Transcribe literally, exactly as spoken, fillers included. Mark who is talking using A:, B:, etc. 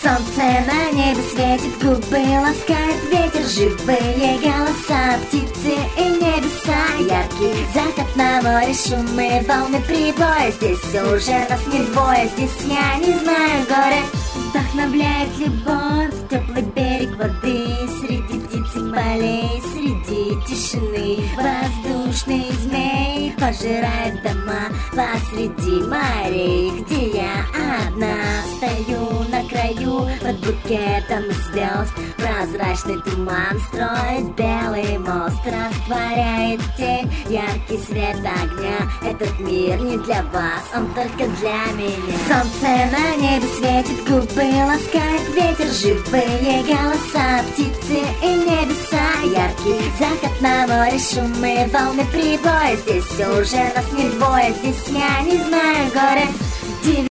A: Солнце на небе светит, губы ласкает ветер, живые голоса, птицы и небеса. Яркий закат на море, шумы, волны, прибоя. Здесь уже нас не двое, здесь я не знаю горя. Вдохновляет любовь, теплый берег воды, среди птиц и полей, среди тишины. Воздушный змей пожирает дома посреди морей, где я одна стою на краю под букетом звезд. Прозрачный туман строит белый мост, растворяет тень, яркий свет огня. Этот мир не для вас, он только для меня. Солнце на небе светит, губы ласкает ветер, живые голоса, птицы и небеса. Яркий закат на море, шумы, волны, прибоя. Здесь уже нас не двое, здесь я не знаю горя.